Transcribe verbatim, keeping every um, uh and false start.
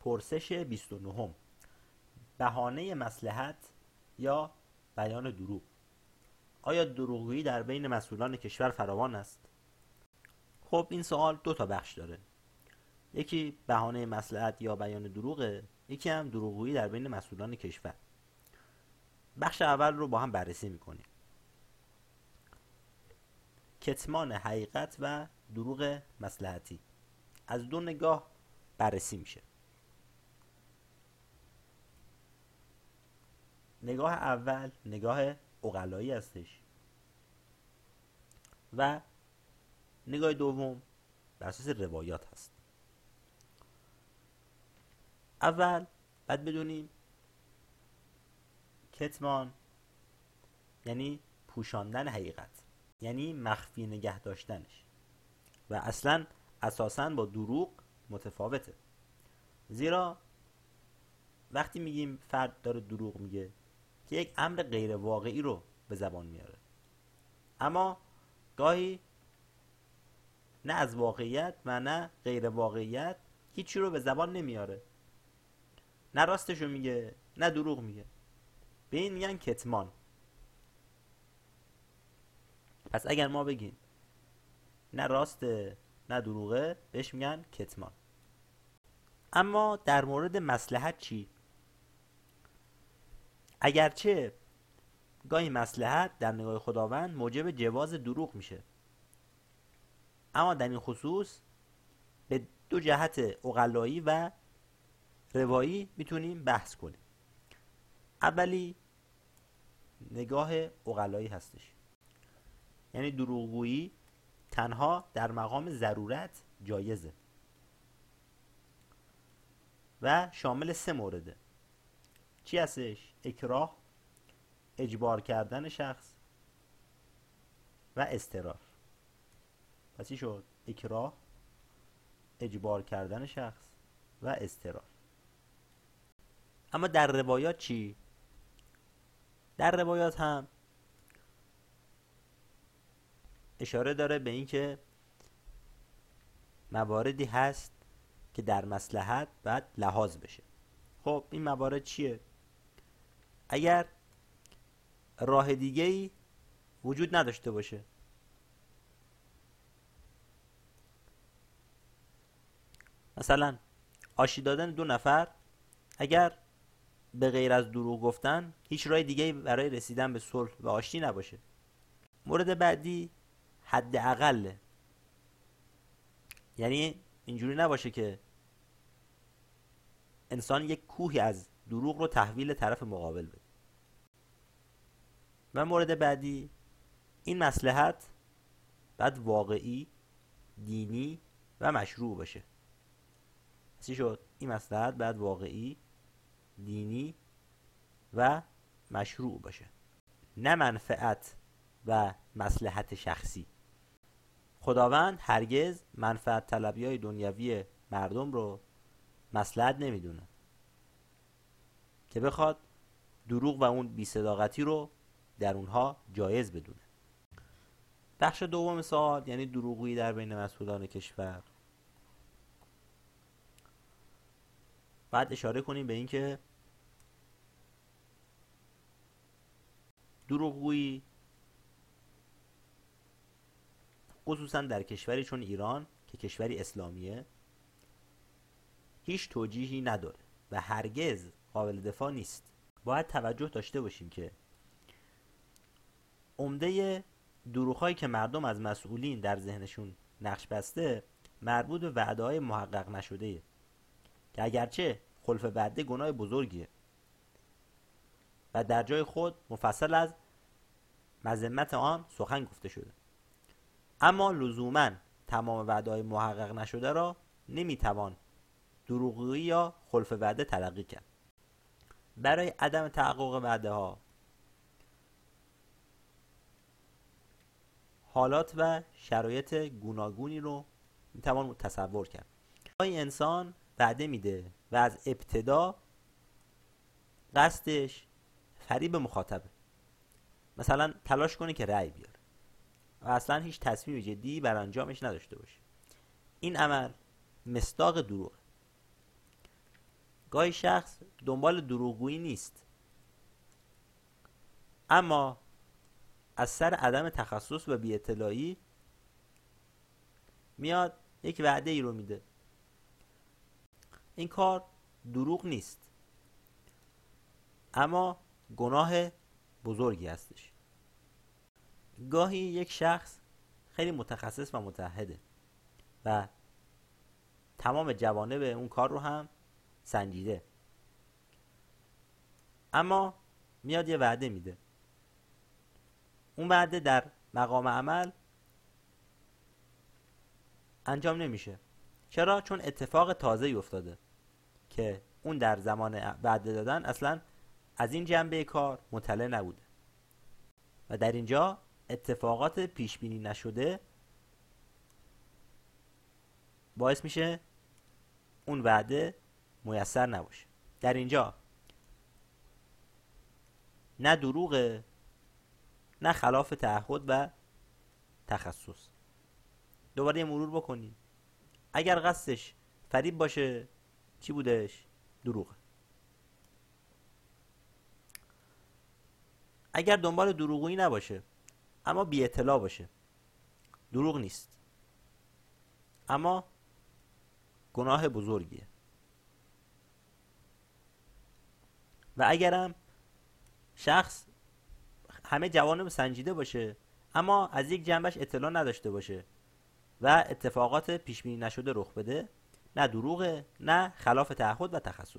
پرسش بیست و نه. بهانه مصلحت یا بیان دروغ. آیا دروغگویی در بین مسئولان کشور فراوان است؟ خب این سوال دو تا بخش داره. یکی بهانه مصلحت یا بیان دروغه، یکی هم دروغگویی در بین مسئولان کشور. بخش اول رو با هم بررسی میکنیم. کتمان حقیقت و دروغ مصلحتی از دو نگاه بررسی میشه. نگاه اول نگاه عقلایی هستش و نگاه دوم بر اساس روایات هست. اول باید بدونیم کتمان یعنی پوشاندن حقیقت، یعنی مخفی نگه داشتنش و اصلا اساساً با دروغ متفاوته. زیرا وقتی میگیم فرد داره دروغ میگه که یک امر غیر واقعی رو به زبان میاره، اما گاهی نه از واقعیت و نه غیر واقعیت هیچی رو به زبان نمیاره، نه راستشو میگه نه دروغ میگه. به این میگن کتمان. پس اگر ما بگیم نه راسته نه دروغه بهش میگن کتمان. اما در مورد مصلحت چی؟ اگرچه گاهی مصلحت در نگاه خداوند موجب جواز دروغ میشه، اما در این خصوص به دو جهت عقلایی و روایی میتونیم بحث کنیم. اولی نگاه عقلایی هستش، یعنی دروغگویی تنها در مقام ضرورت جایزه و شامل سه مورده. چی هستش؟ اکراه، اجبار کردن شخص و اضطرار. پس چی شد؟ اکراه، اجبار کردن شخص و اضطرار. اما در روایات چی؟ در روایات هم اشاره داره به این که مواردی هست که در مصلحت باید لحاظ بشه. خب این موارد چیه؟ اگر راه دیگه‌ای وجود نداشته باشه، مثلا آشتی دادن دو نفر، اگر به غیر از دروغ گفتن هیچ راه دیگه‌ای برای رسیدن به صلح و آشتی نباشه. مورد بعدی حداقل، یعنی اینجوری نباشه که انسان یک کوهی از دروغ رو تحویل طرف مقابل بده. و مورد بعدی این مصلحت باید واقعی، دینی و مشروع باشه. چی شد؟ این مصلحت باید واقعی، دینی و مشروع باشه، نه منفعت و مصلحت شخصی. خداوند هرگز منفعت طلبیای دنیوی مردم رو مصلحت نمیدونه که بخواد دروغ و اون بی‌صداقتی رو در اونها جایز بدونه. بخش دوم سوال یعنی دروغگویی در بین مسئولان کشور. بعد اشاره کنیم به این که دروغگویی خصوصا در کشوری چون ایران که کشوری اسلامیه هیچ توجیهی نداره و هرگز قابل دفاع نیست. باید توجه داشته باشیم که عمده دروغ‌هایی که مردم از مسئولین در ذهنشون نقش بسته مربوط به وعده‌های محقق نشده‌ایه که اگرچه خلف وعده گناه بزرگیه و در جای خود مفصل از مذمت آن سخن گفته شده، اما لزوماً تمام وعده‌های محقق نشده را نمیتوان دروغگویی یا خلف وعده تلقی کرد. برای عدم تحقق وعده ها حالات و شرایط گوناگونی رو میتوان تصور کرد. این انسان وعده میده و از ابتدا قصدش فریب مخاطبه، مثلا تلاش کنه که رأی بیاره و اصلا هیچ تصمیم جدی بر انجامش نداشته باشه. این عمل مصداق دروغ. گاهی شخص دنبال دروغگویی نیست، اما از سر عدم تخصص و بی‌اطلاعی میاد یک وعده ای رو میده. این کار دروغ نیست، اما گناه بزرگی هستش. گاهی یک شخص خیلی متخصص و متعهده و تمام جوانب اون کار رو هم سنجیده، اما میاد یه وعده میده. اون وعده در مقام عمل انجام نمیشه. چرا؟ چون اتفاق تازه‌ای افتاده که اون در زمان وعده دادن اصلا از این جنبه کار مطلع نبوده و در اینجا اتفاقات پیش بینی نشده باعث میشه اون وعده میسر نباشه. در اینجا نه دروغه، نه خلاف تعهد و تخصص. دوباره مرور بکنیم. اگر قصدش فریب باشه چی بودش؟ دروغه. اگر دنبال دروغگویی نباشه اما بی اطلاع باشه، دروغ نیست، اما گناه بزرگیه. و اگرم شخص همه جوانب سنجیده باشه اما از یک جنبش اطلاع نداشته باشه و اتفاقات پیش بینی نشده رخ بده، نه دروغه، نه خلاف تعهد و تخصص.